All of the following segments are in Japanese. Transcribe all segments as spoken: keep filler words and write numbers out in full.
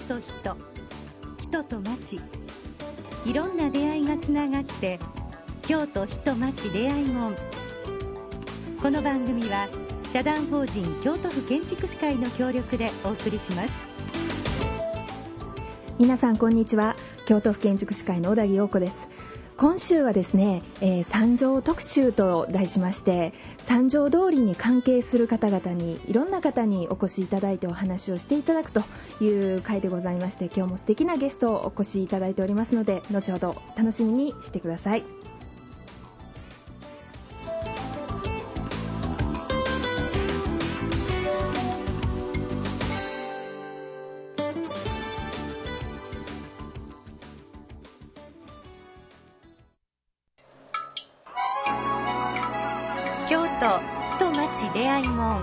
と人、人と町、いろんな出会いがつながって京都人町出会い門。この番組は社団法人京都府建築士会の協力でお送りします。 皆さんこんにちは。京都府建築士会の小田木陽子です。今週はですね、えー、三条特集と題しまして、三条通りに関係する方々に、いろんな方にお越しいただいてお話をしていただくという回でございまして、今日も素敵なゲストをお越しいただいておりますので、後ほど楽しみにしてください。 京都人町出会い門、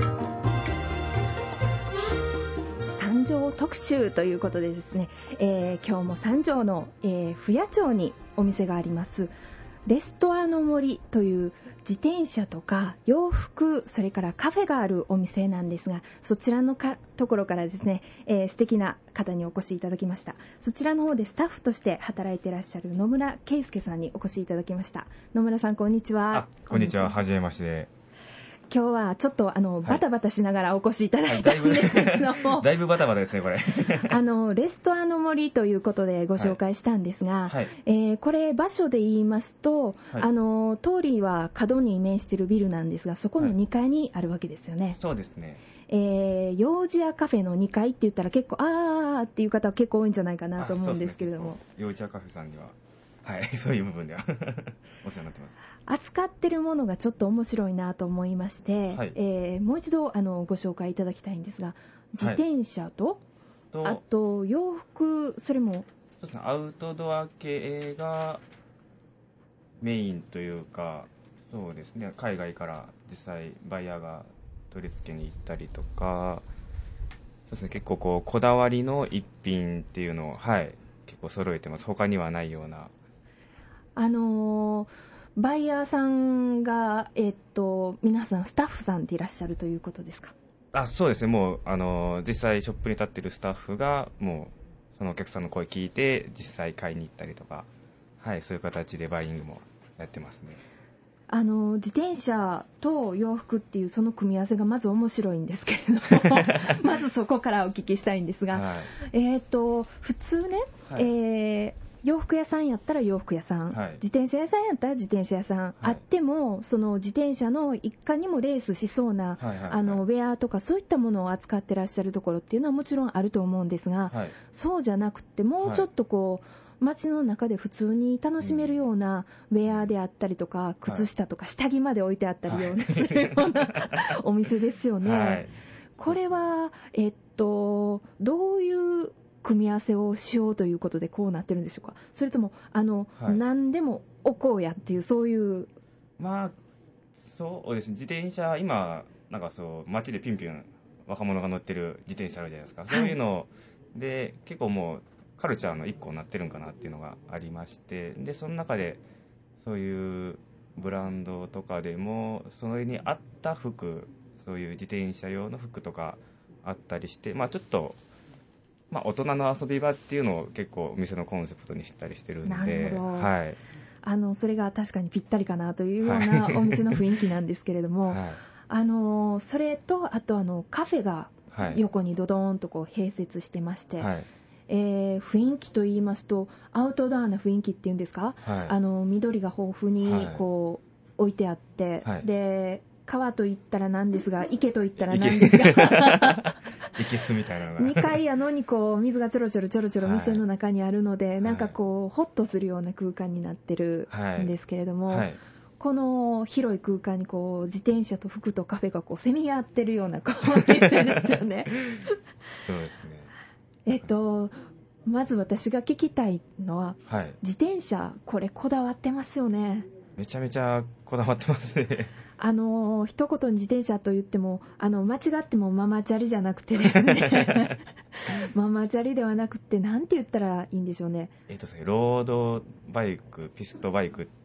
三条特集ということでですね、えー、今日も三条の、えー、府谷町にお店がありますレストアの森という自転車とか洋服、それからカフェがあるお店なんですが、そちらのかところからですね、えー、素敵な方にお越しいただきました。そちらの方でスタッフとして働いていらっしゃる野村圭介さんにお越しいただきました。野村さん、こんにちは。 あ、こんにちは。はじめまして。 今日はちょっとあのバタバタしながらお越しいただいたんですけども、 はい、だいぶバタバタですねこれあのレストアの森ということでご紹介したんですが、はい、えー、これ場所で言いますと、はい、あの通りは角に面しているビルなんですが、そこのにかいにあるわけですよね。はい、 そうですね。 えー、幼児屋カフェのにかいって言ったら結構あーっていう方は結構多いんじゃないかなと思うんですけれども、 ね、幼児屋カフェさんにははい、そういう部分ではお世話になってます。 扱ってるものがちょっと面白いなと思いまして、はい、えー、もう一度あのご紹介いただきたいんですが、自転車と、はい、あと洋服、それもそうですね、アウトドア系がメインというか、そうですね、海外から実際バイヤーが取り付けに行ったりとか、そうですね、結構こうこだわりの一品っていうのを、はい、結構揃えてます。他にはないような。 あのー、バイヤーさんが、えー、っと皆さんスタッフさんでいらっしゃるということですか？ あ、そうですね。もうあの実際ショップに立ってるスタッフがもうそのお客さんの声聞いて実際買いに行ったりとか、はい、そういう形でバイイングもやってますね。 あの自転車と洋服っていうその組み合わせがまず面白いんですけれどもまずそこからお聞きしたいんですが、はい、えー、っと普通ね、はい、えー洋服屋さんやったら洋服屋さん、はい、自転車屋さんやったら自転車屋さん、はい、あってもその自転車の一環にもレースしそうな、はいはいはい、あのウェアとかそういったものを扱ってらっしゃるところっていうのはもちろんあると思うんですが、はい、そうじゃなくてもうちょっとこう、はい、街の中で普通に楽しめるようなウェアであったりとか、うん、靴下とか下着まで置いてあったりような、はい、するようなお店ですよね。はい、これはえっとどういう組み合わせをしようということでこうなってるんでしょうか？それともあの、はい、何でも置こうやっていうそういう。 まあそうですね、自転車今なんかそう街でピンピン若者が乗ってる自転車あるじゃないですか、はい、そういうので結構もうカルチャーの一個になってるんかなっていうのがありまして、でその中でそういうブランドとかでもそれに合った服、そういう自転車用の服とかあったりして、まあちょっとまあ、大人の遊び場っていうのを結構お店のコンセプトにしたりしてるんで、 なるほど、 はい、 あのそれが確かにぴったりかなというようなお店の雰囲気なんですけれども、はい、あのそれとあとあのカフェが横にドドーンとこう併設してまして、はい、えー、雰囲気といいますとアウトドアな雰囲気っていうんですか、はい、あの緑が豊富にこう置いてあって、はい、で川といったらなんですが池といったらなんですがいけすみたいなのがにかいやのにこう水がちょろちょろちょろちょろ店の中にあるので、はい、なんかこうホッとするような空間になってるんですけれども、はいはい、この広い空間にこう自転車と服とカフェがこうせめ合ってるようなこうお店ですよねそうですね。 えっとまず私が聞きたいのは、はい、自転車これこだわってますよね？ めちゃめちゃこだわってますねあの一言に自転車と言ってもあの間違ってもママチャリじゃなくてですねママチャリではなくてなんて言ったらいいんでしょうね。 えっとロードバイク、ピストバイク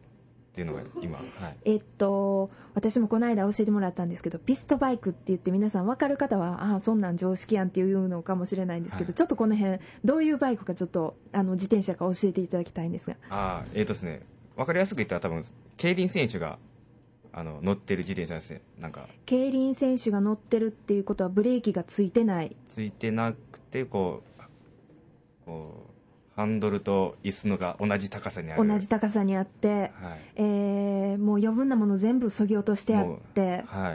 っていうのが今、はい、 えっと私もこの間教えてもらったんですけど、ピストバイクって言って皆さん分かる方はああそんなん常識やんっていうのかもしれないんですけど、はい、ちょっとこの辺どういうバイクかちょっとあの自転車か教えていただきたいんですが。 あえーとですね、分かりやすく言ったら多分競輪選手があの乗ってる自転車ですね。なんか競輪選手が乗ってるっていうことはブレーキがついてないついてなくてこうこうハンドルと椅子のが同じ高さにある、 同じ高さにあって、はい、えー、もう余分なもの全部削ぎ落としてあって、 はい、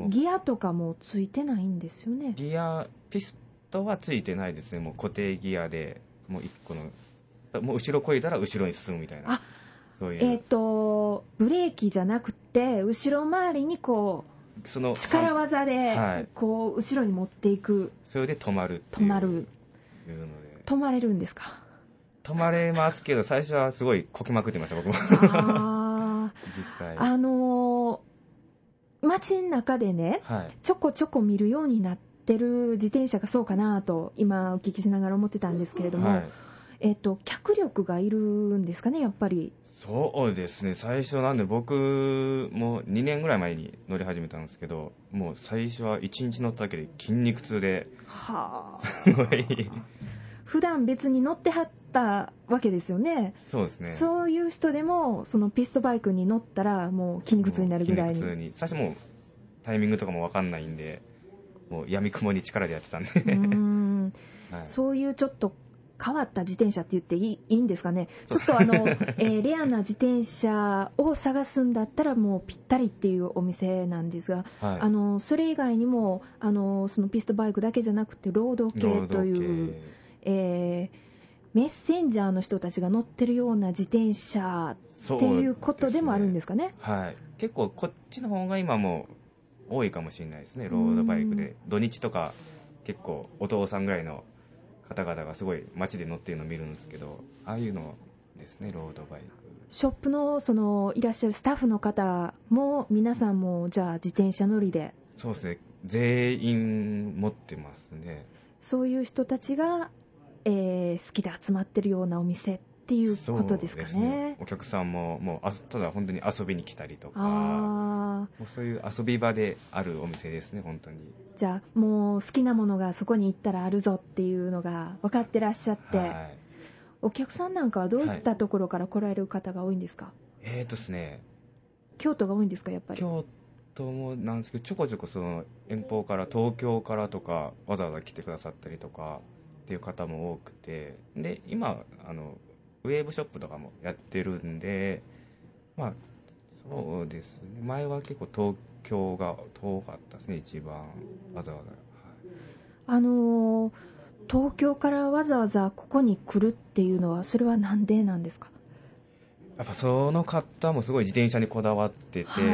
ギアとかもついてないんですよね。 ギアピストはついてないですね。もう固定ギアでもういっこのもう後ろこいだら後ろに進むみたいな。 あ、そういうえっ、ー、とブレーキじゃなくて後ろ回りにこうその力技でこう後ろに持っていく、はい、 それで止まるっていう止まるいうので。 止まれるんですか？ 止まれますけど最初はすごいこきまくってました僕も。 あ実際あのー、街の中でね、はい、ちょこちょこ見るようになってる自転車がそうかなと今お聞きしながら思ってたんですけれども、はい、えっと脚力がいるんですかねやっぱり。 そうですね、最初なんで僕もにねんぐらい前に乗り始めたんですけど、もう最初はいちにち乗っただけで筋肉痛で、はあ、すごい普段別に乗ってはったわけですよね。 そうですね。 そういう人でもそのピストバイクに乗ったらもう筋肉痛になるぐらいに。 筋肉痛に最初もうタイミングとかも分かんないんで、もう闇雲に力でやってたんでうーん、はい、そういうちょっと変わった自転車って言っていい、いいんですかね。ちょっとあの、えー、レアな自転車を探すんだったらもうぴったりっていうお店なんですが、はい、あのそれ以外にもあのそのピストバイクだけじゃなくてロード系という、えー、メッセンジャーの人たちが乗ってるような自転車っていうことでもあるんですかね。 はい、結構こっちの方が今も多いかもしれないですね。ロードバイクで土日とか結構お父さんぐらいの方々がすごい街で乗ってるのを見るんですけど、ああいうのですね、ロードバイク。 ショップのそのいらっしゃるスタッフの方も皆さんもじゃあ自転車乗りで。 そうですね、全員持ってますね。 そういう人たちが、えー、好きで集まってるようなお店っていうことですかね。そうですね、 お客さんももうあただ本当に遊びに来たりとか、あもうそういう遊び場であるお店ですね本当に。 じゃあもう好きなものがそこに行ったらあるぞっていうのが分かってらっしゃって、はい、お客さんなんかはどういったところから来られる方が多いんですか？はい、 えーとですね京都が多いんですかやっぱり？ 京都もなんですけどちょこちょこその遠方から東京からとかわざわざ来てくださったりとかっていう方も多くて、で今あのウェーブショップとかもやってるんで、まあそうですね、前は結構東京が遠かったですね一番わざわざ、はい、 あのー、東京からわざわざここに来るっていうのはそれはなんでなんですか？ やっぱその方もすごい自転車にこだわってて、はい、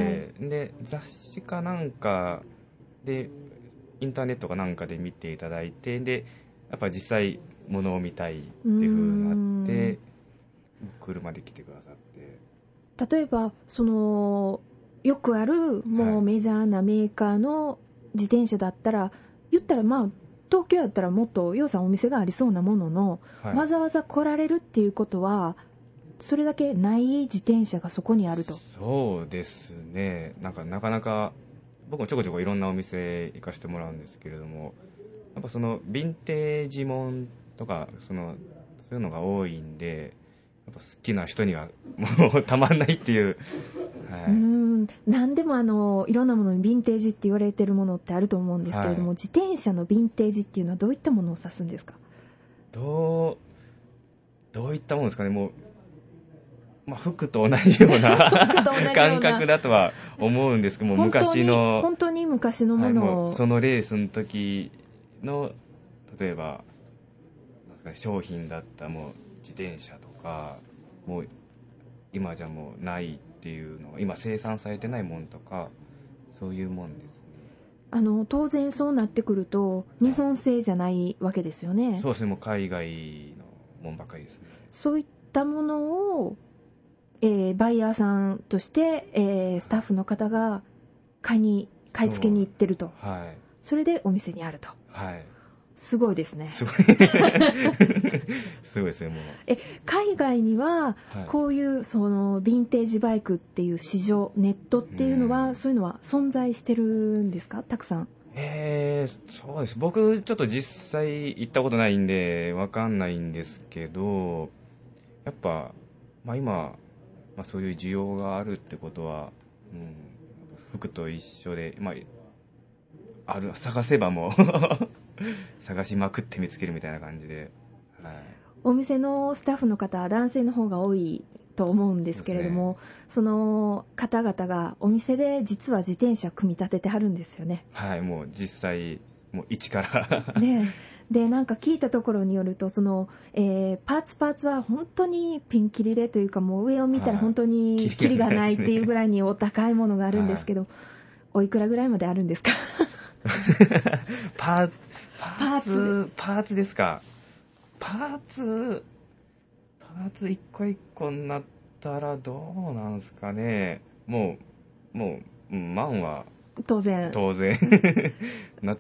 で雑誌かなんかでインターネットかなんかで見ていただいて、でやっぱ実際物を見たいっていう風になって車で来てくださって。 例えばそのよくあるもうメジャーなメーカーの自転車だったら、はい、言ったらまあ東京やったらもっとようさんお店がありそうなものの、はい、わざわざ来られるっていうことはそれだけない自転車がそこにあると。 そうですね、なんかなかなか僕もちょこちょこいろんなお店行かせてもらうんですけれども、やっぱそのヴィンテージもんとかそのそういうのが多いんで、やっぱ好きな人にはもうたまんないっていう、 はい、うーん何でもあのいろんなものにヴィンテージって言われてるものってあると思うんですけれども、はい、自転車のヴィンテージっていうのはどういったものを指すんですか？ どうどういったものですかね。もうまあ、服と同じような感覚だとは思うんですけども、昔の本当に昔のものを、 はい、もうそのレースの時の例えば商品だったもう自転車とかもう今じゃもうないっていうのが今生産されてないものとかそういうもんですね。 あの当然そうなってくると日本製じゃないわけですよね。 そうですね、もう海外のもんばかりですね。 そういったものをえー、バイヤーさんとして、えー、スタッフの方が買いに買い付けに行ってると。 そ,、はい、 それでお店にあると。 はい、 すごいですね。 すごいすごいですね、もう。 え、海外にはこういうそのヴィンテージバイクっていう市場、ネットっていうのは、そういうのは存在してるんですか、たくさん。 えー、そうです。僕ちょっと実際行ったことないんでわかんないんですけど、やっぱ、まあ、今、まあ、そういう需要があるってことは、うん、服と一緒で、まあ、ある探せばもう探しまくって見つけるみたいな感じで、はい、 お店のスタッフの方は男性の方が多いと思うんですけれども、 そ,、ね、その方々がお店で実は自転車組み立ててはるんですよね。 はい、もう実際もう一からね。でなんか聞いたところによると、その、えー、パーツパーツは本当にピンキリでというか、もう上を見たら本当にキリがないっていうぐらいにお高いものがあるんですけど、はい、おいくらぐらいまであるんですかパー、パーツパーツですか。パーツパーツ一個一個になったらどうなんですかね。もうもう万は当然当然なって、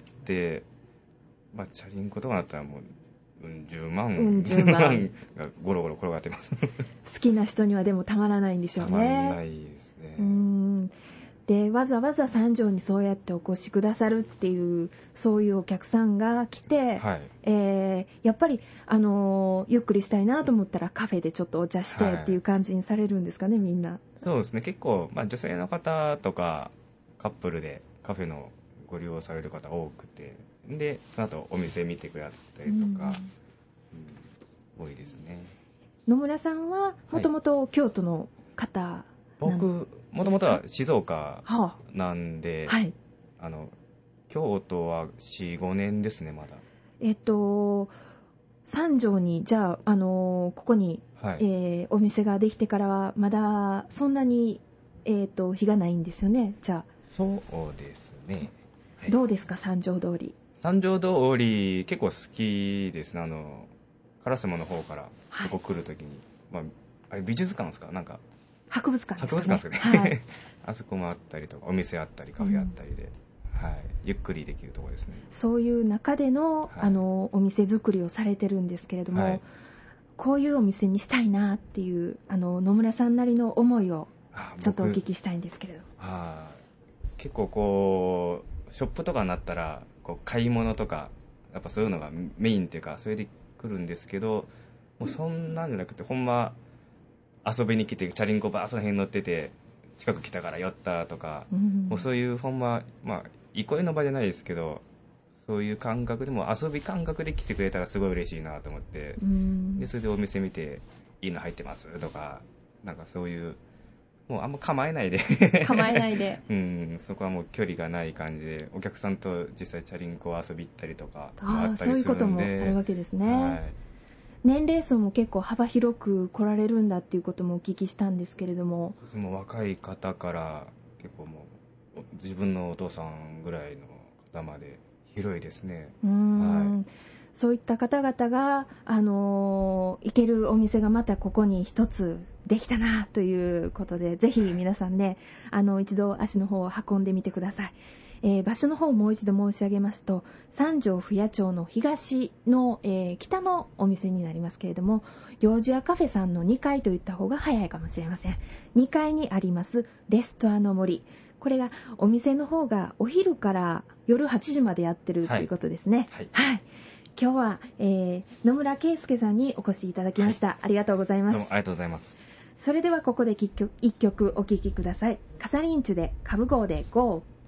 まあ、チャリンコとかだったらもう、うん、じゅうまん、 うん、じゅうまんがゴロゴロ転がってます好きな人にはでもたまらないんでしょうね。 たまらないですね。 うーんでわざわざ三条にそうやってお越しくださるっていう、そういうお客さんが来て、はい、えー、やっぱり、あのー、ゆっくりしたいなと思ったらカフェでちょっとお茶してっていう感じにされるんですかね、みんな。 そうですね、結構、まあ、女性の方とかカップルでカフェのご利用される方多くて、でその後お店見てくれたりとか、うんうん、多いですね。 野村さんはもともと京都の方、はい、 僕もともとは静岡なんで、はあはい、あの京都は よん、ごねんですね、まだ。 えっと三条にじゃあ、あのー、ここに、はい、えー、お店ができてからはまだそんなに、えー、と日がないんですよね。じゃあそうですね、 はい、どうですか三条通り。 三条通り結構好きですね。あの烏丸の方からここ来るときに、はい、まあ、あれ美術館ですか、なんか博物館ですかね。 博物館ですかね、はい、あそこもあったりとかお店あったりカフェあったりで、うん、はい、ゆっくりできるところですね。 そういう中での、はい、あのお店作りをされてるんですけれども、はい、こういうお店にしたいなっていうあの野村さんなりの思いをちょっとお聞きしたいんですけれど。 あ結構こうショップとかになったらこう買い物とかやっぱそういうのがメインっていうかそれで来るんですけど、もうそんなんじゃなくてほんま遊びに来てチャリンコバーその辺乗ってて近く来たから寄ったとか、うん、もうそういうほんままあ憩いの場じゃないですけど、そういう感覚でも遊び感覚で来てくれたらすごい嬉しいなと思って、うん、でそれでお店見ていいの入ってますとか、なんかそういうもうあんま構えないで構えないで、 うん、そこはもう距離がない感じでお客さんと実際チャリンコ遊び行ったりとかもあったりするんで、そういうこともあるわけですね、はい、年齢層も結構幅広く来られるんだっていうこともお聞きしたんですけれども。 もう若い方から結構もう自分のお父さんぐらいの方まで広いですね。 うーん、はい、そういった方々が、あのー、行けるお店がまたここに一つできたなということで、ぜひ皆さんね、あの一度足の方を運んでみてください。えー、場所の方をもう一度申し上げますと、三条府谷町の東の、えー、北のお店になりますけれども、ヨージアカフェさんのにかいといった方が早いかもしれません。にかいにありますレストアの森、これがお店の方がお昼から夜はちじまでやってるということですね。はい、はいはい、今日は、えー、野村圭介さんにお越しいただきました、はい、ありがとうございます。 どうもありがとうございます。 それではここでいっきょくお聴きください。カサリンチュでカブゴーで ゴー。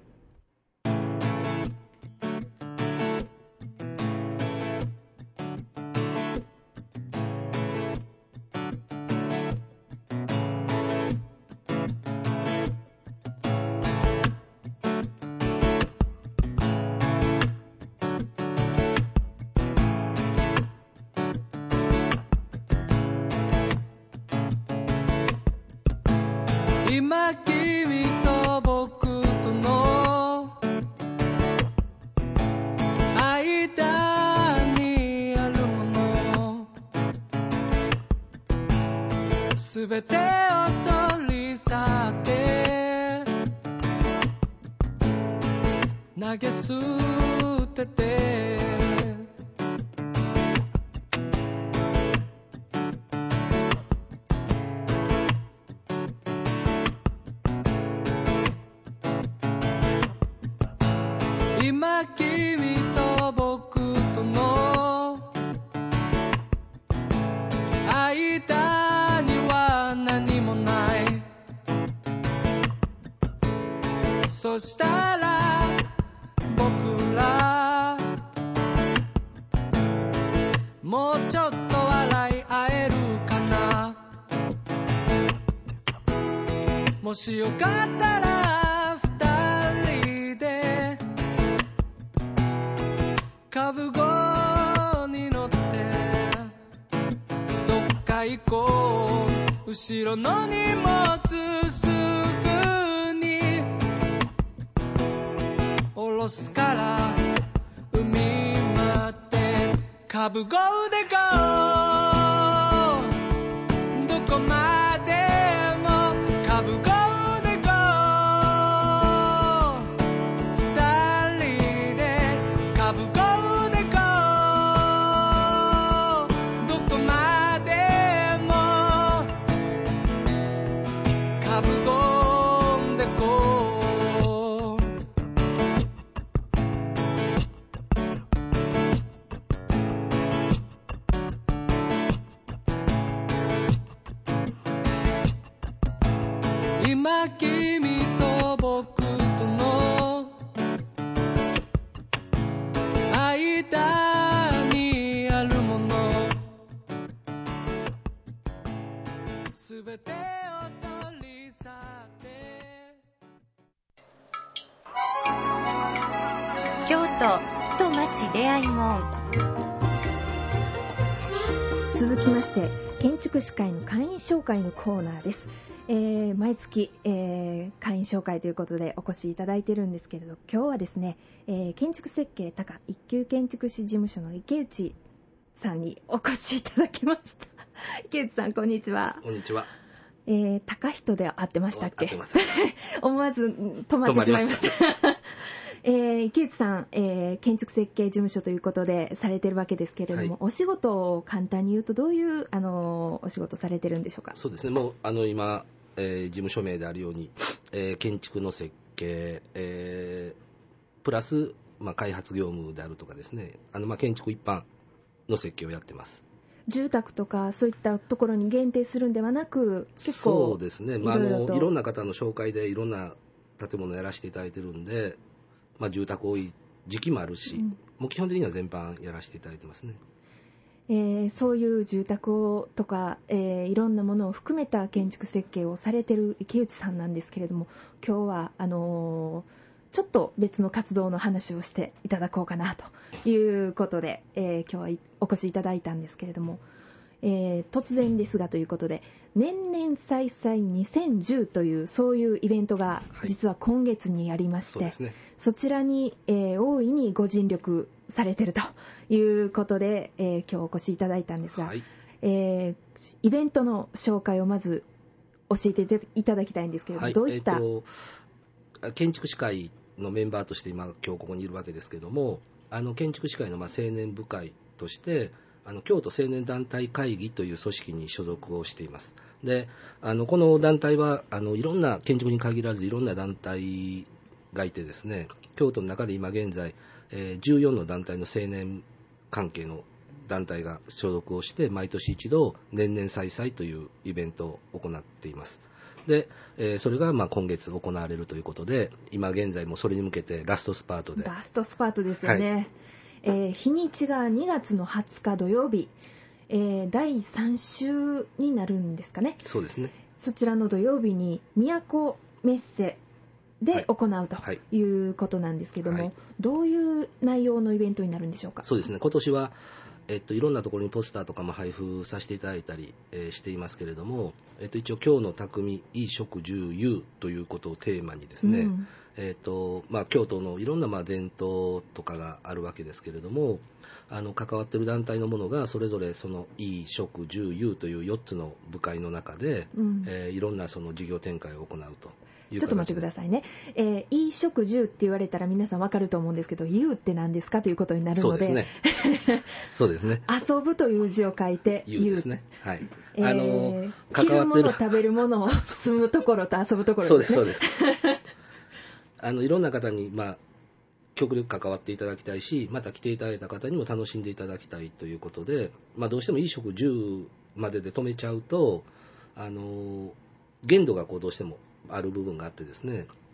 今君と僕との間にあるものすべてを取り去って投げ捨ててとしたら僕らもうちょっと笑い合えるかな。もしよかったら二人でカブゴに乗ってどっか行こう。後ろの荷物すぐに下ろすから海までカブゴでゴー。どこまでもカブゴでゴー。二人でカブゴでゴー。どこまでもカブゴでゴー。今君と僕との間にあるものすべてを取り去って京都人町出会い門。 続きまして建築士会の会員紹介のコーナーです。えー、毎月、えー、会員紹介ということでお越しいただいているんですけれど、今日はですね、えー、建築設計高一級建築士事務所の池内さんにお越しいただきました。池内さん、こんにちは。 こんにちは。 えー、高人で会ってましたっけ？ 合ってます。 思わず止まってしまいました。えー、池内さん、えー、建築設計事務所ということでされてるわけですけれども、はい、お仕事を簡単に言うとどういう、あのー、お仕事されてるんでしょうか？ そうですね、もうあの今、えー、事務所名であるように、えー、建築の設計、えー、プラス、まあ、開発業務であるとかですね、あの、まあ、建築一般の設計をやってます。 住宅とかそういったところに限定するんではなく、結構そうですね、まあ、あのいろんな方の紹介でいろんな建物をやらせていただいてるんで、まあ、住宅多い時期もあるし、うん、もう基本的には全般やらせていただいてますね。 えー、そういう住宅をとか、えー、いろんなものを含めた建築設計をされている池内さんなんですけれども、今日はあのー、ちょっと別の活動の話をしていただこうかなということで、えー、今日はお越しいただいたんですけれども、えー、突然ですがということで、年々祭祭にせんじゅうというそういうイベントが実は今月にありまして、はい、 そ, ね、そちらに、えー、大いにご尽力されているということで、えー、今日お越しいただいたんですが、はい、えー、イベントの紹介をまず教えていただきたいんですけれども、はい、どういった、えーと、建築士会のメンバーとして今今日ここにいるわけですけれども、あの建築士会のまあ青年部会としてあの京都青年団体会議という組織に所属をしています。で、あのこの団体はあのいろんな建築に限らずいろんな団体がいてですね、京都の中で今現在、えー、じゅうよんの団体の青年関係の団体が所属をして毎年一度年々祭祭というイベントを行っています。で、えー、それがまあ今月行われるということで、今現在もそれに向けてラストスパートでラストスパートですよね、はい、えー、日にちがにがつのはつか土曜日、えー、だいさん週になるんですかね。 そうですね。 そちらの土曜日に都メッセで行うということなんですけども、はいはい、どういう内容のイベントになるんでしょうか？ そうですね、今年は、えっと、いろんなところにポスターとかも配布させていただいたり、えー、していますけれども、えっと、一応京の匠衣食住遊ということをテーマにですね、うん、えっとまあ、京都のいろんなまあ伝統とかがあるわけですけれども、あの関わっている団体のものがそれぞれその衣食住遊というよっつの部会の中で、うん、えー、いろんなその事業展開を行うと。 ちょっと待ってくださいね、えー、衣食住って言われたら皆さん分かると思うんですけど、遊って何ですかということになるので、そうですねそうですね遊ぶという字を書いて遊ですね、はい、 えー、あの着るもの食べるものを住むところと遊ぶところですね。 そうですそうですあのいろんな方に、まあ、極力関わっていただきたいし、また来ていただいた方にも楽しんでいただきたいということで、まあ、どうしても衣食住までで止めちゃうと、あの限度がこうどうしてもある部分があってですね、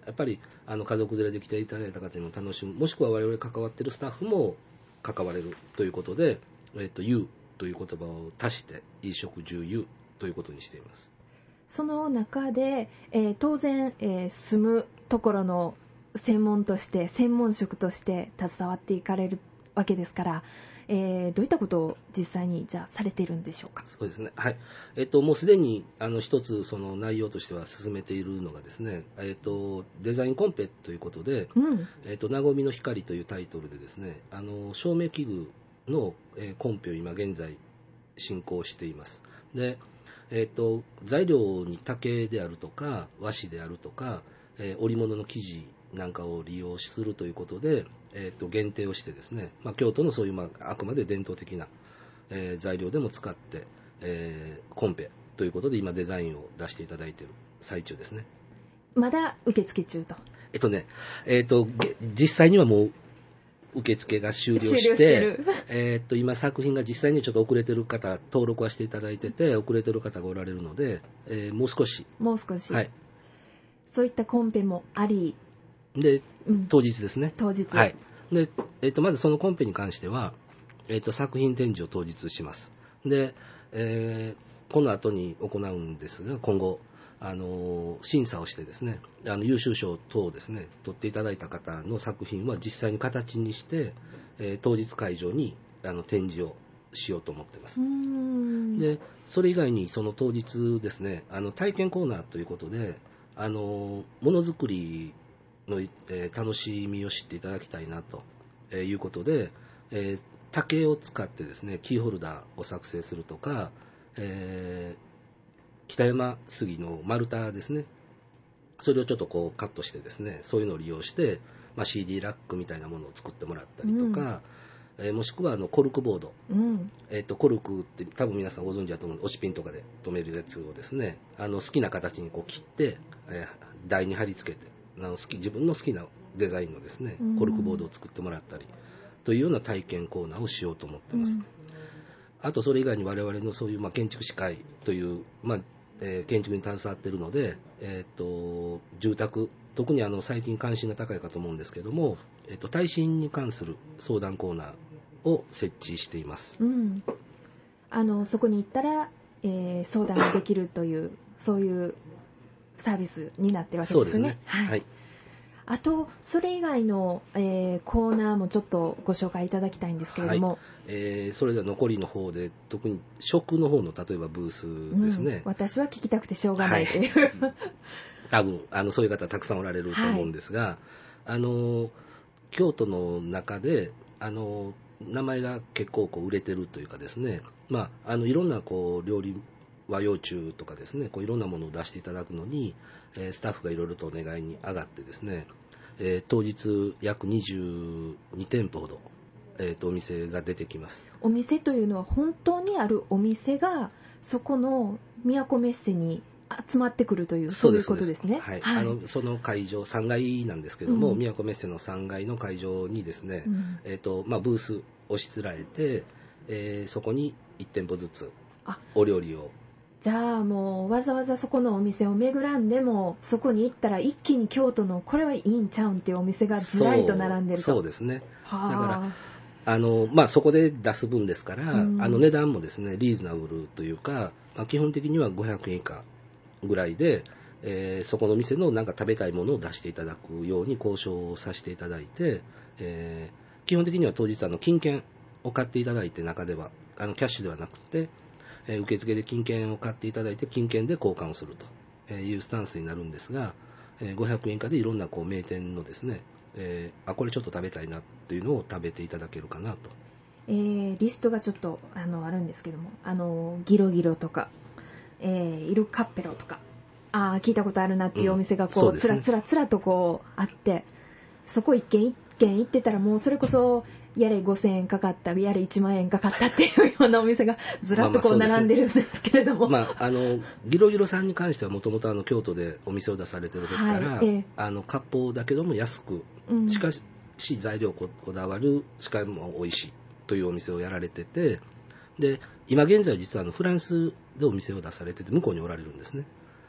やっぱりあの家族連れで来ていただいた方にも楽しむ、もしくは我々関わっているスタッフも関われるということで、えっと、U という言葉を足して衣食住 U ということにしています。 その中で、えー、当然、えー、住むところの専門として専門職として携わっていかれるわけですから、えー、どういったことを実際にじゃあされているんでしょうか。 そうですね、はい、えっと、もうすでにあの一つその内容としては進めているのがですね、えっと、デザインコンペということで、 うんえっと、なごみの光というタイトルでですね、あの照明器具の、えー、コンペを今現在進行しています。で、えっと、材料に竹であるとか和紙であるとか、えー、織物の生地なんかを利用するということで、えー、と限定をしてですね、まあ、京都のそういう、まあ、あくまで伝統的な、えー、材料でも使って、えー、コンペということで今デザインを出していただいている最中ですね。 まだ受付中と。 えっとね、えっと実際にはもう受付が終了して、 終了してるえっと今作品が実際にちょっと遅れてる方、登録はしていただいてて遅れてる方がおられるので、えー、もう少しもう少し、 はい、 そういったコンペもありで、 うん、 当日ですね。 当日、 はい。で、えっと、まずそのコンペに関しては、えっと、作品展示を当日します。で、えー、この後に行うんですが、今後、あの審査をしてですね、あの優秀賞等をですね、取っていただいた方の作品は実際に形にして、えー、当日会場にあの展示をしようと思っています。 うーんで、それ以外にその当日ですね、あの体験コーナーということで、あのものづくりの、えー、楽しみを知っていただきたいなと、えー、いうことで、えー、竹を使ってですねキーホルダーを作成するとか、えー、北山杉の丸太ですね、それをちょっとこうカットしてですね、そういうのを利用して、まあ、シーディー ラックみたいなものを作ってもらったりとか、うん、えー、もしくはあのコルクボード、うん、えー、とコルクって多分皆さんご存知だと思う、押しピンとかで留めるやつをですね、あの好きな形にこう切って、えー、台に貼り付けて、あの好き自分の好きなデザインのですねコルクボードを作ってもらったりというような体験コーナーをしようと思ってます。うん、あとそれ以外に我々のそういう、まあ、建築士会という、まあえー、建築に携わっているので、えー、と住宅、特にあの最近関心が高いかと思うんですけども、えー、と耐震に関する相談コーナーを設置しています。 うん、あのそこに行ったら、えー、相談ができるというそういうサービスになってるわけですね。 そうですね、 はいはい、 あとそれ以外の、えー、コーナーもちょっとご紹介いただきたいんですけれども、はい、 えー、それでは残りの方で特に食の方の例えばブースですね、 うん、私は聞きたくてしょうがないという、はい、 多分あのそういう方たくさんおられると思うんですが、はい、あの京都の中であの名前が結構こう売れてるというかですね、まあ、あのいろんなこう料理和洋中とかですね、こういろんなものを出していただくのに、えー、スタッフがいろいろとお願いに上がってですね、えー、当日約にじゅうにてんぽほど、えー、とお店が出てきます。 お店というのは本当にあるお店がそこの都メッセに集まってくるという、そういうことですね。 はい、はい、あのその会場さんがいなんですけども、うん、都メッセのさんがいの会場にですね、うん、えーとまあ、ブースをしつらえて、えー、そこにいち店舗ずつお料理を、 じゃあもうわざわざそこのお店を巡らんでもそこに行ったら一気に京都のこれはいいんちゃうんっていうお店がずらりと並んでると。 そう、そうですね。だからあの、まあ、そこで出す分ですから、うん、あの値段もですねリーズナブルというか、まあ、基本的にはごひゃくえん以下ぐらいで、えー、そこの店のなんか食べたいものを出していただくように交渉をさせていただいて、えー、基本的には当日あの金券を買っていただいて、中ではあのキャッシュではなくて、えー、受付で金券を買っていただいて金券で交換をするというスタンスになるんですが、えー、ごひゃくえん以下でいろんなこう名店のですね、えー、あこれちょっと食べたいなっていうのを食べていただけるかなと。 えー、リストがちょっと あのあるんですけども、あのギロギロとか、えー、イルカッペロとか、あ聞いたことあるなっていうお店がこう、うん、つらつらつらとこうあって、そこ一軒一軒行ってたらもうそれこそやれごせんえんかかった、やれいちまんえんかかったっていうようなお店がずらっとこう並んでるんですけれども、 まあまあ、まあ、あのギロギロさんに関してはもともと京都でお店を出されてる時から、はい、えー、あの割烹だけども安く、うん、しかし材料ここだわる、しかも美味しいというお店をやられてて、で今現在実はあのフランスでお店を出されてて向こうにおられるんですね。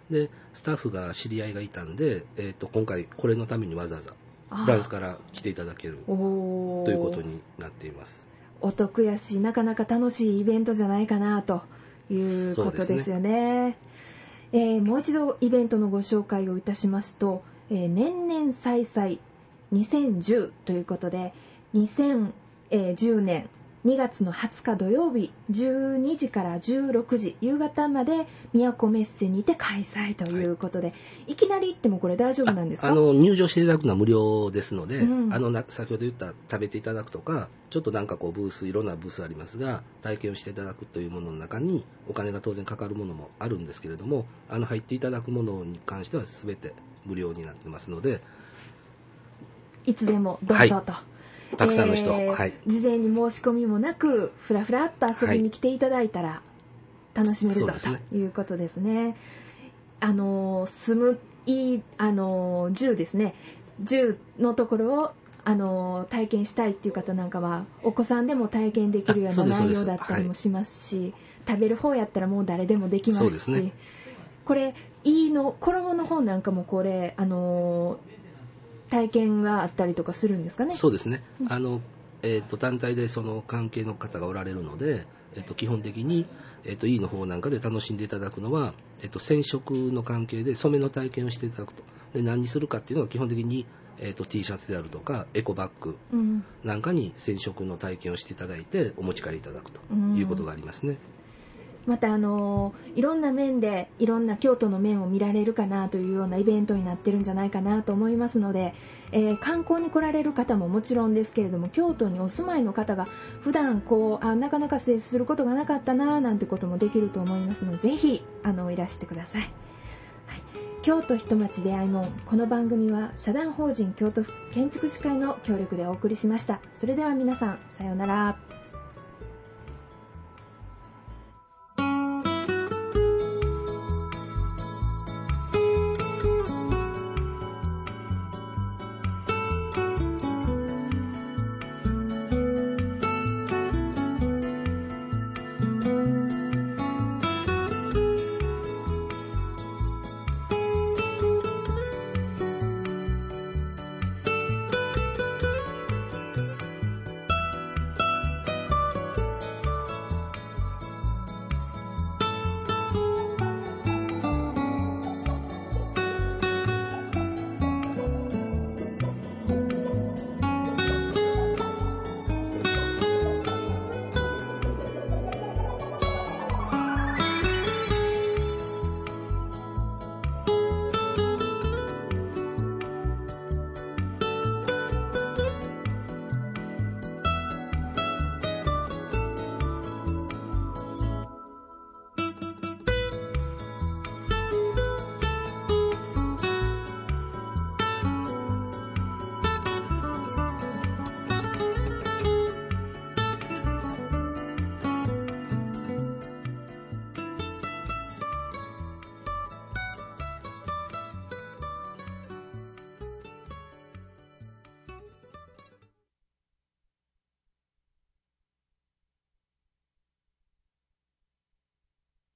でスタッフが知り合いがいたんで、えー、と今回これのためにわざわざフランスから来ていただけるということになっています。 お得やし、なかなか楽しいイベントじゃないかなということですよね。えー、もう一度イベントのご紹介をいたしますと、えー、年々再々にせんじゅうということで、にせんじゅうねんにがつのはつか土曜日じゅうにじからじゅうろくじ夕方まで都メッセにて開催ということで、はい、いきなり行ってもこれ大丈夫なんですか？ ああの入場していただくのは無料ですので、 うん、 あのな先ほど言った食べていただくとか、ちょっとなんかこうブースいろんなブースありますが、体験をしていただくというものの中にお金が当然かかるものもあるんですけれども、あの入っていただくものに関しては全て無料になってますので、 いつでもどうぞと、はい、 たくさんの人、 えーはい、 事前に申し込みもなくふらふらっと遊びに来ていただいたら楽しめるぞ、はい、ということですね。あの住むいいあの銃ですね、銃のところをあの体験したいっていう方なんかはお子さんでも体験できるような内容だったりもしますし、はい、食べる方やったらもう誰でもできますし、ね、これいいの衣の方なんかもこれあの体験があったりとかするんですかね？ そうですね、あの、えー、と団体でその関係の方がおられるので、えー、と基本的に、えー、と E の方なんかで楽しんでいただくのは、えー、と染色の関係で染めの体験をしていただくと。で何にするかっていうのは基本的に、えー、と T シャツであるとかエコバッグなんかに染色の体験をしていただいてお持ち帰りいただくということがありますね。 またあのいろんな面でいろんな京都の面を見られるかなというようなイベントになってるんじゃないかなと思いますので、えー、観光に来られる方ももちろんですけれども、京都にお住まいの方が普段こうあなかなか接することがなかったななんてこともできると思いますので、ぜひあのいらしてください。はい、京都人町出会いもん、この番組は社団法人京都府建築士会の協力でお送りしました。それでは皆さんさようなら。